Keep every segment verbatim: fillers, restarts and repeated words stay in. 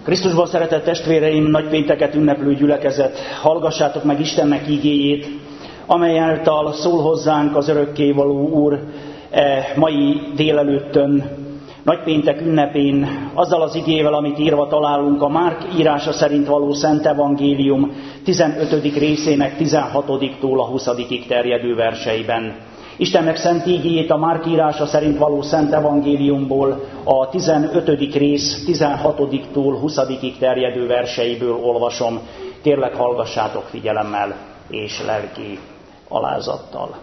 Krisztusban szeretett testvéreim, nagypénteket ünneplő gyülekezet, hallgassátok meg Istennek igéjét, amely által szól hozzánk az örökkévaló Úr e mai délelőttön, nagypéntek ünnepén, azzal az igével, amit írva találunk a Márk írása szerint való Szent Evangélium tizenötödik részének tizenhatodiktól a huszadikig terjedő verseiben. Istennek szent ígéjét a Márk írása szerint való Szent Evangéliumból a tizenötödik rész tizenhatodiktól huszadikig terjedő verseiből olvasom. Kérlek, hallgassátok figyelemmel és lelki alázattal.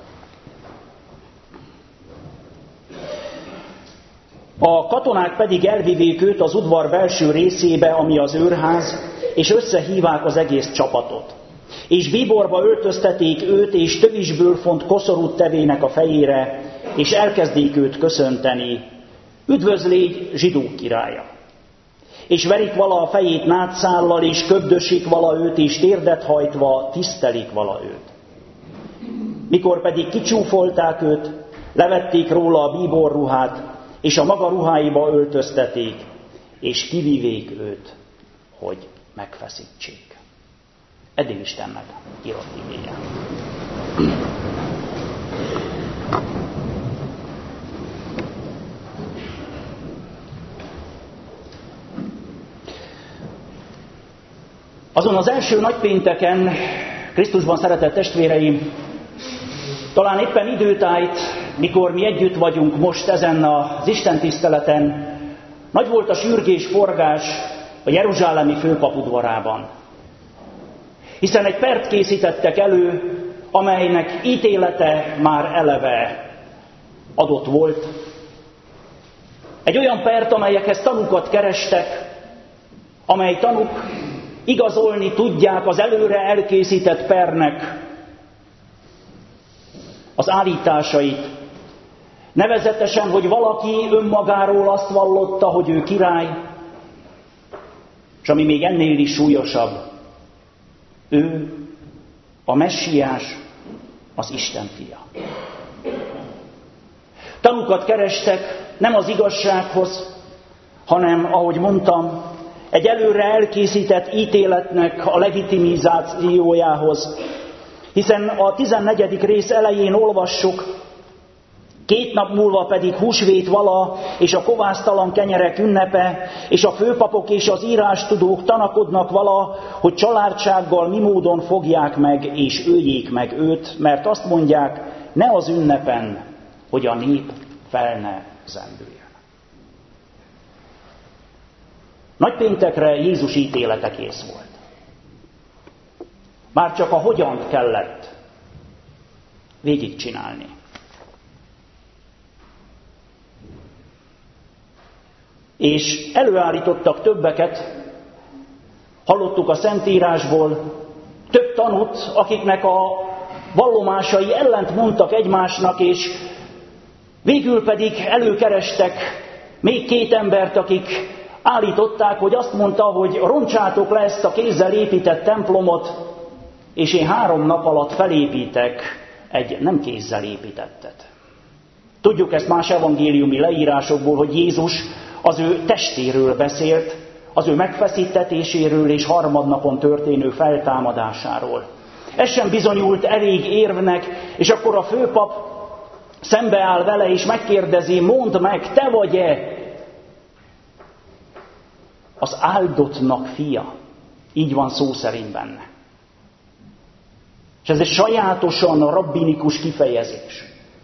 A katonák pedig elvivék őt az udvar belső részébe, ami az őrház, és összehívák az egész csapatot. És bíborba öltözteték őt, és tövisből font koszorút tevének a fejére, és elkezdék őt köszönteni. Üdvözlégy, zsidók királya! És verik vala a fejét nátszállal, és köbdösik vala őt, és térdet hajtva tisztelik vala őt. Mikor pedig kicsúfolták őt, levették róla a bíborruhát, és a maga ruháiba öltözteték, és kivivék őt, hogy megfeszítsék. Eddig Istennek írott igéje. Azon az első nagypénteken, Krisztusban szeretett testvéreim, talán éppen időt állt, mikor mi együtt vagyunk most ezen az istentiszteleten, nagy volt a sürgés forgás a jeruzsálemi főpap udvarában. Hiszen egy pert készítettek elő, amelynek ítélete már eleve adott volt. Egy olyan pert, amelyekhez tanúkat kerestek, amely tanúk igazolni tudják az előre elkészített pernek az állításait. Nevezetesen, hogy valaki önmagáról azt vallotta, hogy ő király, és ami még ennél is súlyosabb, ő a messiás, az Isten fia. Tanúkat kerestek nem az igazsághoz, hanem, ahogy mondtam, egy előre elkészített ítéletnek a legitimizációjához. Hiszen a tizennegyedik rész elején olvassuk, két nap múlva pedig húsvét vala, és a kovásztalan kenyerek ünnepe, és a főpapok és az írástudók tanakodnak vala, hogy családsággal mi módon fogják meg, és öljék meg őt, mert azt mondják, ne az ünnepen, hogy a nép fel ne zendüljön. Nagypéntekre Jézus ítélete kész volt. Már csak a hogyant kellett végigcsinálni. És előállítottak többeket, hallottuk a Szentírásból, több tanút, akiknek a vallomásai ellent mondtak egymásnak, és végül pedig előkerestek még két embert, akik állították, hogy azt mondta, hogy roncsátok le ezt a kézzel épített templomot, és én három nap alatt felépítek egy nem kézzel építettet. Tudjuk ezt más evangéliumi leírásokból, hogy Jézus az ő testéről beszélt, az ő megfeszítetéséről és harmadnapon történő feltámadásáról. Ez sem bizonyult elég érvnek, és akkor a főpap szembeáll vele és megkérdezi, mondd meg, te vagy-e az áldottnak fia? Így van szó szerint benne. És ez egy sajátosan rabbinikus kifejezés.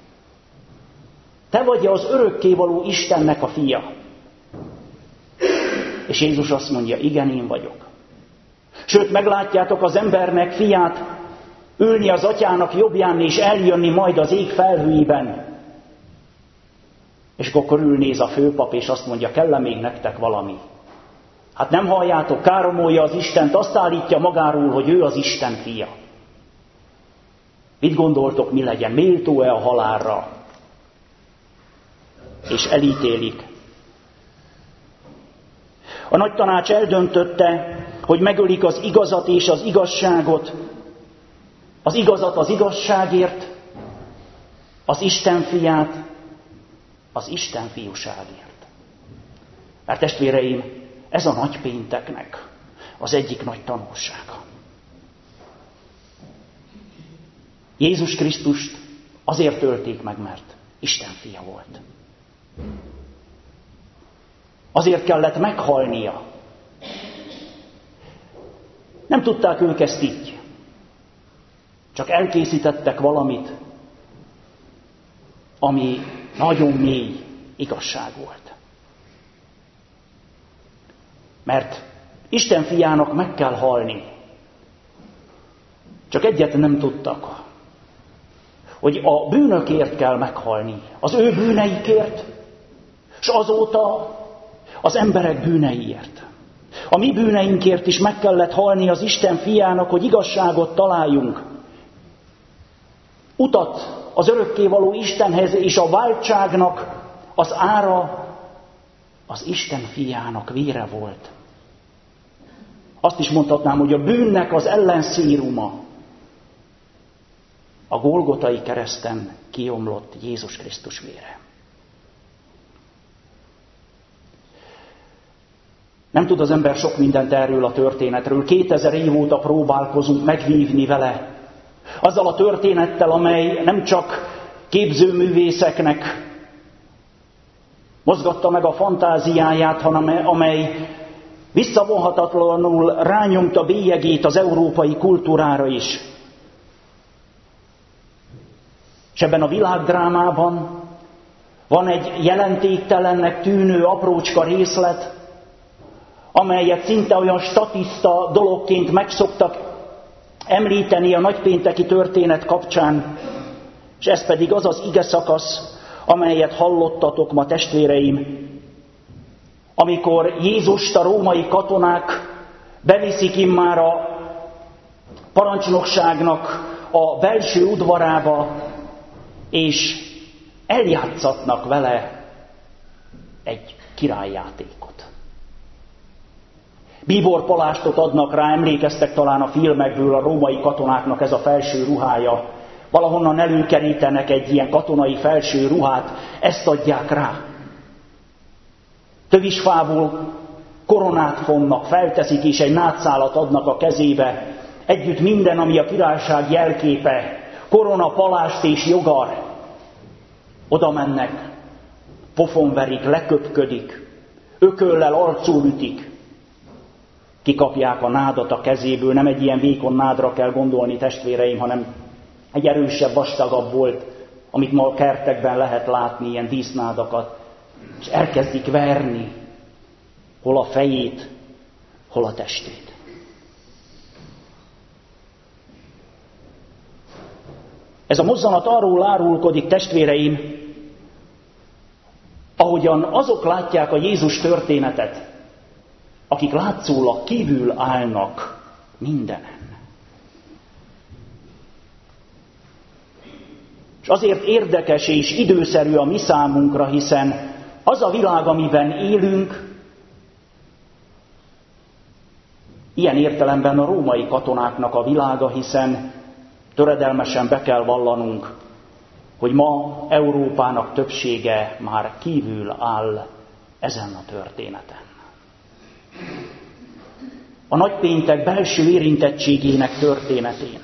Te vagy az örökkévaló Istennek a fia. És Jézus azt mondja, igen, én vagyok. Sőt, meglátjátok az embernek fiát ülni az atyának jobbján, és eljönni majd az ég felhőiben. És akkor körülnéz a főpap, és azt mondja, kell-e még nektek valami? Hát nem halljátok, káromolja az Istent, azt állítja magáról, hogy ő az Isten fia. Mit gondoltok, mi legyen? Méltó-e a halálra? És elítélik. A nagy tanács eldöntötte, hogy megölik az igazat és az igazságot. Az igazat az igazságért, az Isten fiát az Isten fiúságért. Mert testvéreim, ez a nagypénteknek az egyik nagy tanulsága. Jézus Krisztust azért ölték meg, mert Isten fia volt. Azért kellett meghalnia. Nem tudták ők ezt így. Csak elkészítettek valamit, ami nagyon mély igazság volt. Mert Isten fiának meg kell halni. Csak egyet nem tudtak, hogy a bűnökért kell meghalni, az ő bűneikért, és azóta az emberek bűneiért. A mi bűneinkért is meg kellett halni az Isten fiának, hogy igazságot találjunk. Utat az örökkévaló Istenhez, és a váltságnak az ára az Isten fiának vére volt. Azt is mondhatnám, hogy a bűnnek az ellenszíruma a Golgotai kereszten kiomlott Jézus Krisztus vére. Nem tud az ember sok mindent erről a történetről. Kétezer év óta próbálkozunk megvívni vele. Azzal a történettel, amely nem csak képzőművészeknek mozgatta meg a fantáziáját, hanem amely visszavonhatatlanul rányomta bélyegét az európai kultúrára is. És ebben a világdrámában van egy jelentéktelennek tűnő aprócska részlet, amelyet szinte olyan statiszta dologként megszoktak említeni a nagypénteki történet kapcsán, és ez pedig az az ige szakasz, amelyet hallottatok ma, testvéreim, amikor Jézust a római katonák beviszik immár a parancsnokságnak a belső udvarába, és eljátszatnak vele egy királyjátékot. Bíbor palástot adnak rá, emlékeztek talán a filmekből, a római katonáknak ez a felső ruhája. Valahonnan előkerítenek egy ilyen katonai felső ruhát, ezt adják rá. Tövisfából koronát fonnak, felteszik és egy nátszálat adnak a kezébe. Együtt minden, ami a királyság jelképe, korona, palást és jogar. Oda mennek, pofonverik, leköpködik, ököllel arcul ütik. Kikapják a nádat a kezéből, nem egy ilyen vékony nádra kell gondolni, testvéreim, hanem egy erősebb, vastagabb volt, amit ma a kertekben lehet látni, ilyen dísznádakat, és elkezdik verni, hol a fejét, hol a testét. Ez a mozzanat arról árulkodik, testvéreim, ahogyan azok látják a Jézus történetet, akik látszólag kívül állnak mindenen. És azért érdekes és időszerű a mi számunkra, hiszen az a világ, amiben élünk, ilyen értelemben a római katonáknak a világa, hiszen töredelmesen be kell vallanunk, hogy ma Európának többsége már kívül áll ezen a történeten. A nagypéntek belső érintettségének történetén.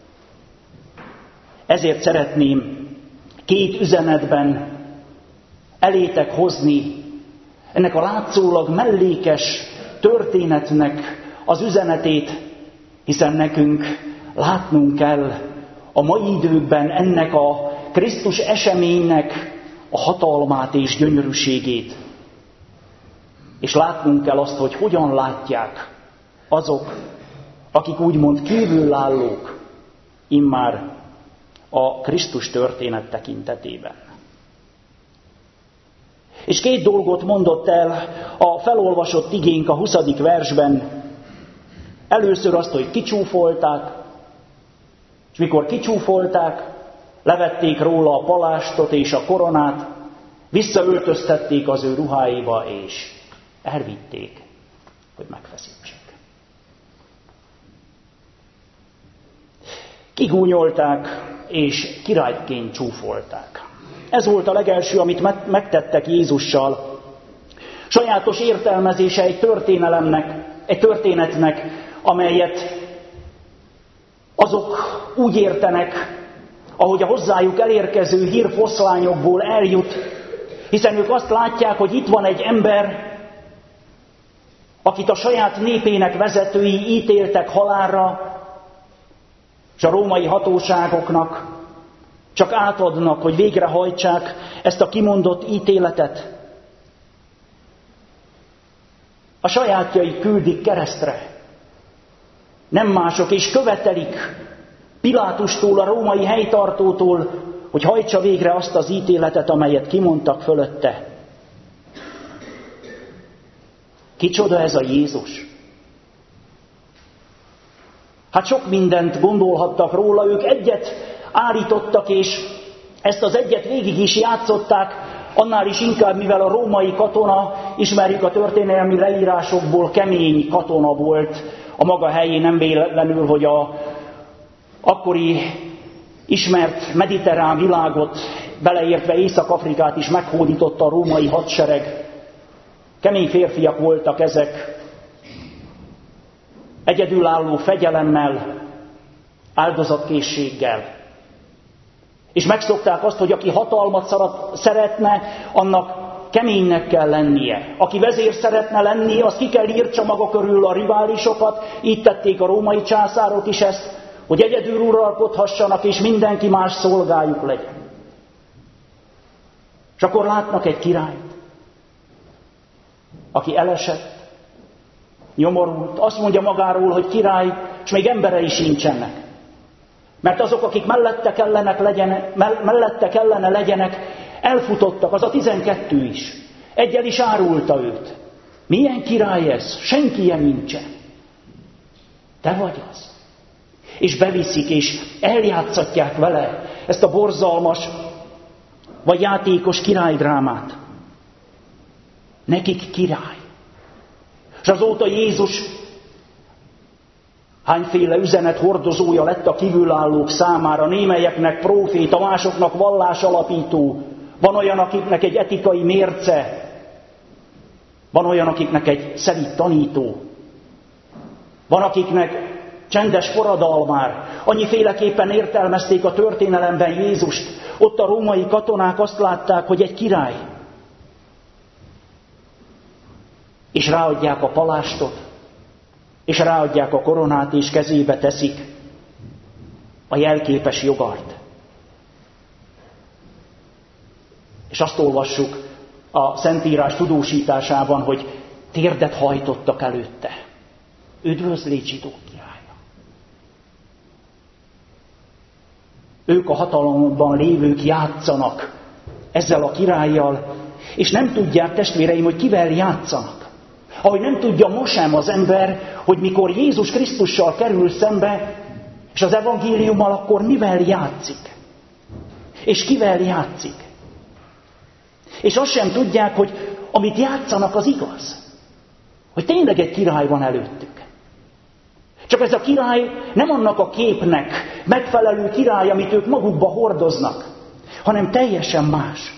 Ezért szeretném két üzenetben elétek hozni ennek a látszólag mellékes történetnek az üzenetét, hiszen nekünk látnunk kell a mai időkben ennek a Krisztus eseménynek a hatalmát és gyönyörűségét. És látnunk kell azt, hogy hogyan látják azok, akik úgymond kívülállók immár a Krisztus történet tekintetében. És két dolgot mondott el a felolvasott igénk a huszadik versben. Először azt, hogy kicsúfolták, és mikor kicsúfolták, levették róla a palástot és a koronát, visszaöltöztették az ő ruháiba, és elvitték, hogy megfeszítsék. Kigúnyolták, és királyként csúfolták. Ez volt a legelső, amit megtettek Jézussal. Sajátos értelmezése egy történelemnek, egy történetnek, amelyet azok úgy értenek, ahogy a hozzájuk elérkező hírfoszlányokból eljut, hiszen ők azt látják, hogy itt van egy ember, akit a saját népének vezetői ítéltek halálra, és a római hatóságoknak csak átadnak, hogy végrehajtsák ezt a kimondott ítéletet. A sajátjai küldik keresztre. Nem mások, és követelik Pilátustól, a római helytartótól, hogy hajtsa végre azt az ítéletet, amelyet kimondtak fölötte. Kicsoda ez a Jézus? Hát sok mindent gondolhattak róla, ők egyet állítottak, és ezt az egyet végig is játszották, annál is inkább, mivel a római katona, ismerjük a történelmi leírásokból, kemény katona volt a maga helyén, nem véletlenül, hogy a akkori ismert mediterrán világot, beleértve Észak-Afrikát is meghódította a római hadsereg. Kemény férfiak voltak ezek, egyedülálló fegyelemmel, áldozatkészséggel. És megszokták azt, hogy aki hatalmat szeretne, annak keménynek kell lennie. Aki vezér szeretne lenni, az ki kell írtsa maga körül a riválisokat. Így tették a római császárok is ezt, hogy egyedül uralkodhassanak, és mindenki más szolgájuk legyen. És akkor látnak egy királyt, aki elesett, nyomorult, azt mondja magáról, hogy király, és még emberei sincsenek. Mert azok, akik mellette kellene, legyenek, mellette kellene legyenek, elfutottak, az a tizenkettő is. Egyel is árulta őt. Milyen király ez? Senki ilyen nincsen. Te vagy az. És beviszik, és eljátszatják vele ezt a borzalmas, vagy játékos királydrámát. Nekik király. És azóta Jézus hányféle üzenet hordozója lett a kívülállók számára, némelyeknek próféta, másoknak vallásalapító. Van olyan, akiknek egy etikai mérce, van olyan, akiknek egy szelíd tanító, van akiknek csendes forradalmár. Annyiféleképpen értelmezték a történelemben Jézust. Ott a római katonák azt látták, hogy egy király. És ráadják a palástot, és ráadják a koronát, és kezébe teszik a jelképes jogart. És azt olvassuk a Szentírás tudósításában, hogy térdet hajtottak előtte. Üdvözlégy zsidók királya! Ők a hatalomban lévők játszanak ezzel a királlyal, és nem tudják, testvéreim, hogy kivel játszanak. Ahogy nem tudja ma sem az ember, hogy mikor Jézus Krisztussal kerül szembe, és az evangéliummal, akkor mivel játszik. És kivel játszik. És azt sem tudják, hogy amit játszanak, az igaz. Hogy tényleg egy király van előttük. Csak ez a király nem annak a képnek megfelelő király, amit ők magukba hordoznak, hanem teljesen más.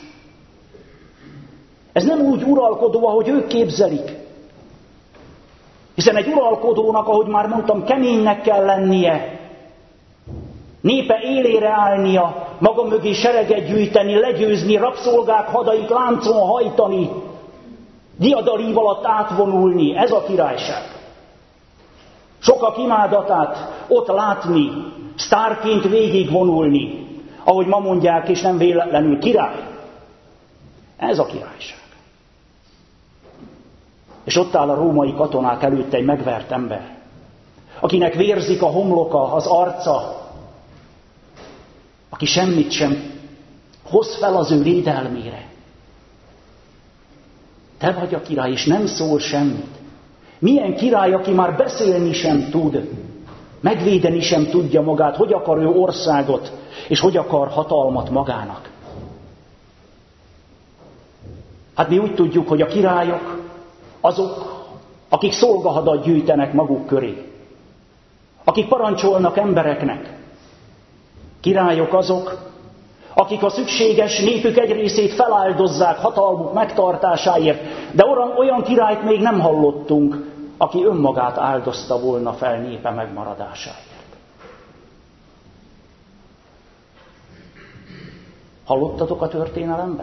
Ez nem úgy uralkodó, ahogy ők képzelik. Hiszen egy uralkodónak, ahogy már mondtam, keménynek kell lennie, népe élére állnia, maga mögé sereget gyűjteni, legyőzni, rabszolgák hadait láncon hajtani, diadalív alatt átvonulni. Ez a királyság. Sokak imádatát ott látni, sztárként végigvonulni, ahogy ma mondják, és nem véletlenül király. Ez a királyság. És ott áll a római katonák előtt egy megvert ember, akinek vérzik a homloka, az arca, aki semmit sem hoz fel az ő védelmére. Te vagy a király, és nem szól semmit. Milyen király, aki már beszélni sem tud, megvédeni sem tudja magát, hogy akar ő országot, és hogy akar hatalmat magának. Hát mi úgy tudjuk, hogy a királyok azok, akik szolgahadat gyűjtenek maguk köré, akik parancsolnak embereknek. Királyok azok, akik a szükséges népük egy részét feláldozzák hatalmuk megtartásáért, de olyan, olyan királyt még nem hallottunk, aki önmagát áldozta volna fel népe megmaradásáért. Hallottatok a történelemben?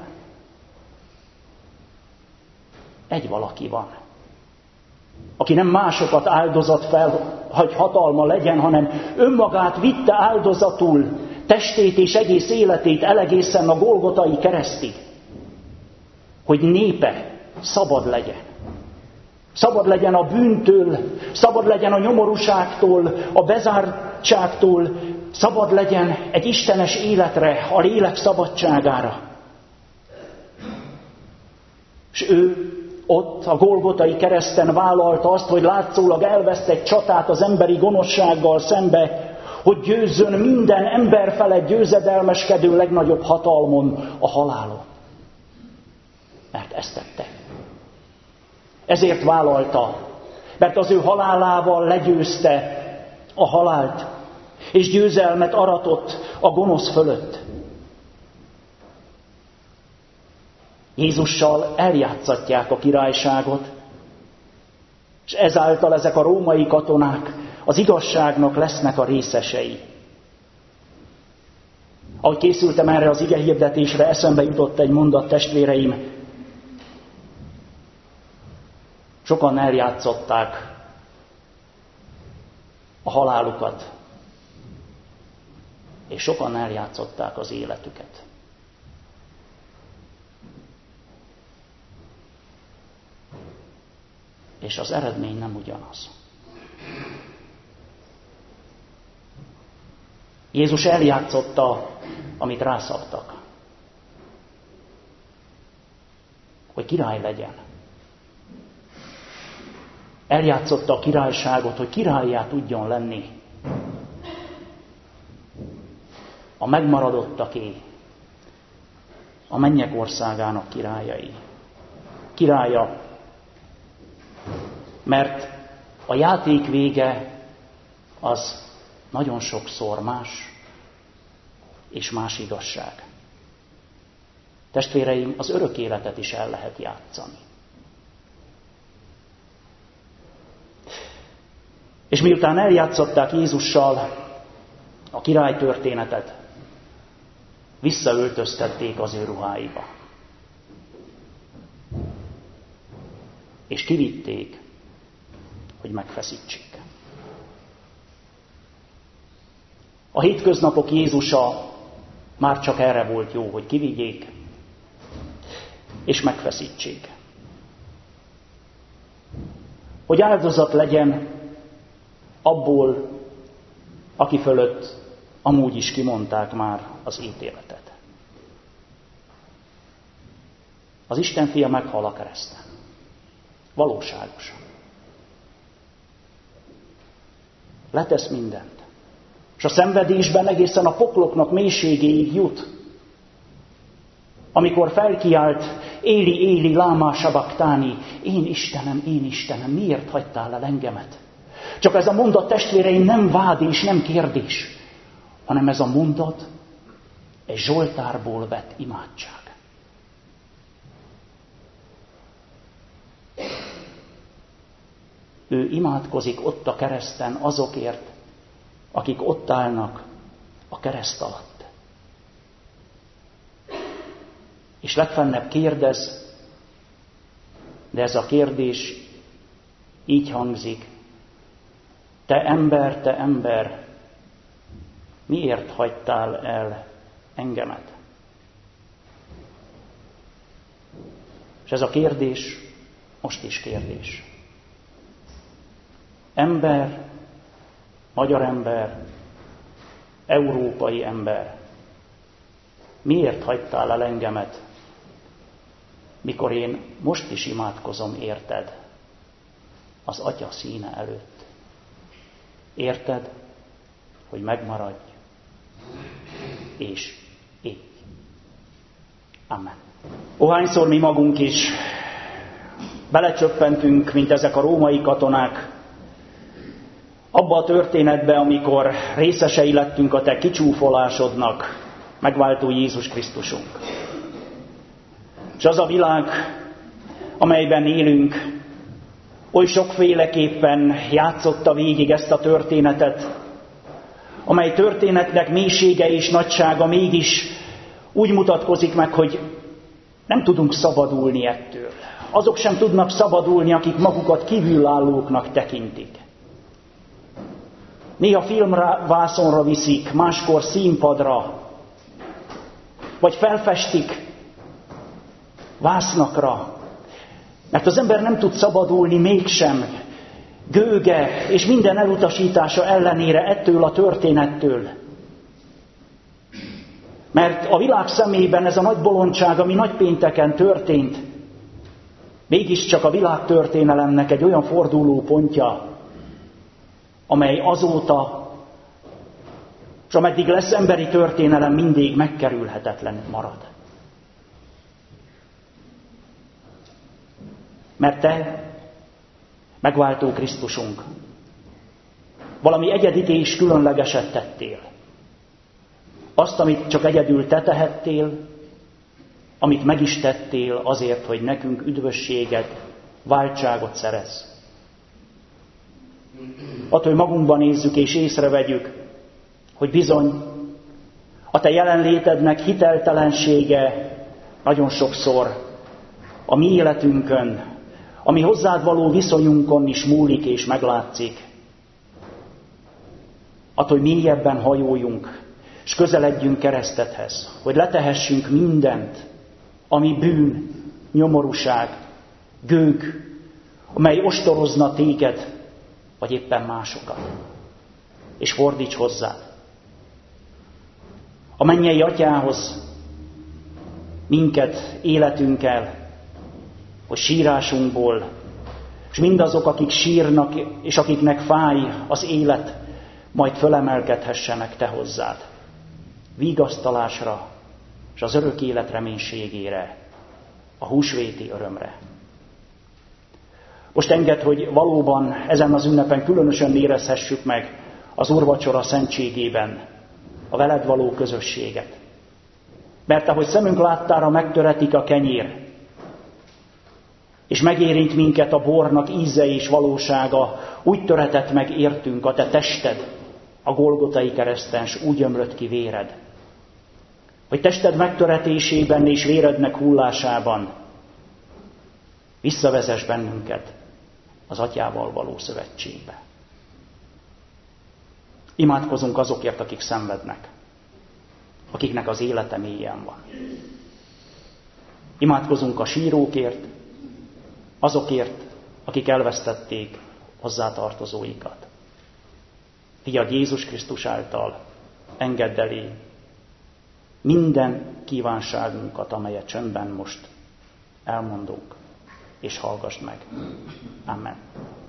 Egy valaki van, aki nem másokat áldozat fel, hogy hatalma legyen, hanem önmagát vitte áldozatul, testét és egész életét elegészen a Golgotai keresztig, hogy népe szabad legyen. Szabad legyen a bűntől, szabad legyen a nyomorúságtól, a bezártságtól, szabad legyen egy istenes életre, a lélek szabadságára. És ő ott a Golgotai kereszten vállalta azt, hogy látszólag elveszt egy csatát az emberi gonoszsággal szembe, hogy győzzön minden ember felett győzedelmeskedő legnagyobb hatalmon, a halálon. Mert ezt tette. Ezért vállalta, mert az ő halálával legyőzte a halált, és győzelmet aratott a gonosz fölött. Jézussal eljátszatják a királyságot, és ezáltal ezek a római katonák az igazságnak lesznek a részesei. Ahogy készültem erre az igehirdetésre, eszembe jutott egy mondat, testvéreim. Sokan eljátszották a halálukat, és sokan eljátszották az életüket. És az eredmény nem ugyanaz. Jézus eljátszotta, amit rászabtak, hogy király legyen. Eljátszotta a királyságot, hogy királlyá tudjon lenni. A megmaradottaké, a mennyek országának királyai. Királya, mert a játék vége az nagyon sokszor más, és más igazság. Testvéreim, az örök életet is el lehet játszani. És miután eljátszották Jézussal a királytörténetet, visszaöltöztették az ő ruháiba. És kivitték, hogy megfeszítsék. A hétköznapok Jézusa már csak erre volt jó, hogy kivigyék, és megfeszítsék. Hogy áldozat legyen abból, aki fölött amúgy is kimondták már az ítéletet. Az Isten fia meghal a kereszten. Valóságosan. Letesz mindent. És a szenvedésben egészen a pokloknak mélységéig jut. Amikor felkiált, Éli, Éli, lámá sabaktáni, én Istenem, én Istenem, miért hagytál el engemet? Csak ez a mondat, testvéreim, nem vád és nem kérdés, hanem ez a mondat egy Zsoltárból vett imádság. Ő imádkozik ott a kereszten azokért, akik ott állnak a kereszt alatt. És legfennebb kérdez, de ez a kérdés így hangzik: te ember, te ember, miért hagytál el engemet? És ez a kérdés most is kérdés. Ember, magyar ember, európai ember, miért hagytál el engemet, mikor én most is imádkozom érted az Atya színe előtt? Érted, hogy megmaradj, és élj. Amen. Ohányszor mi magunk is belecsöppentünk, mint ezek a római katonák, abba a történetbe, amikor részesei lettünk a te kicsúfolásodnak, megváltó Jézus Krisztusunk. És az a világ, amelyben élünk, oly sokféleképpen játszotta végig ezt a történetet, amely történetnek mélysége és nagysága mégis úgy mutatkozik meg, hogy nem tudunk szabadulni ettől. Azok sem tudnak szabadulni, akik magukat kívülállóknak tekintik. Néha filmvászonra viszik, máskor színpadra, vagy felfestik vásznakra, mert az ember nem tud szabadulni mégsem, gőge és minden elutasítása ellenére ettől a történettől. Mert a világ szemében ez a nagy bolondság, ami nagypénteken történt, mégiscsak a világtörténelemnek egy olyan forduló pontja, amely azóta, és ameddig lesz emberi történelem, mindig megkerülhetetlen marad. Mert te, megváltó Krisztusunk, valami egyedit és különlegeset tettél. Azt, amit csak egyedül te tehettél, amit meg is tettél azért, hogy nekünk üdvösséget, váltságot szerezz. Attól, hogy magunkban nézzük és észrevegyük, hogy bizony a te jelenlétednek hiteltelensége nagyon sokszor a mi életünkön, a mi hozzád való viszonyunkon is múlik és meglátszik. Attól, hogy mélyebben hajóljunk, és közeledjünk keresztethez, hogy letehessünk mindent, ami bűn, nyomorúság, gőg, amely ostorozna téged, vagy éppen másokat, és fordíts hozzád. A mennyei Atyához minket életünkkel, hogy sírásunkból, és mindazok, akik sírnak, és akiknek fáj az élet, majd fölemelkedhessenek te hozzád. Vigasztalásra, és az örök élet reménységére, a húsvéti örömre. Most engedd, hogy valóban ezen az ünnepen különösen érezhessük meg az úrvacsora szentségében a veled való közösséget. Mert ahogy szemünk láttára megtöretik a kenyér, és megérint minket a bornak íze és valósága, úgy töretett meg értünk a te tested, a Golgotai kereszten, s úgy ömlött ki véred. Hogy tested megtöretésében és vérednek hullásában visszavezess bennünket az Atyával való szövetségbe. Imádkozunk azokért, akik szenvednek, akiknek az élete mélyen van. Imádkozunk a sírókért, azokért, akik elvesztették hozzátartozóikat. Fiad Jézus Krisztus által engedd elé minden kívánságunkat, amelyet csöndben most elmondunk, és hallgassd meg. Amen.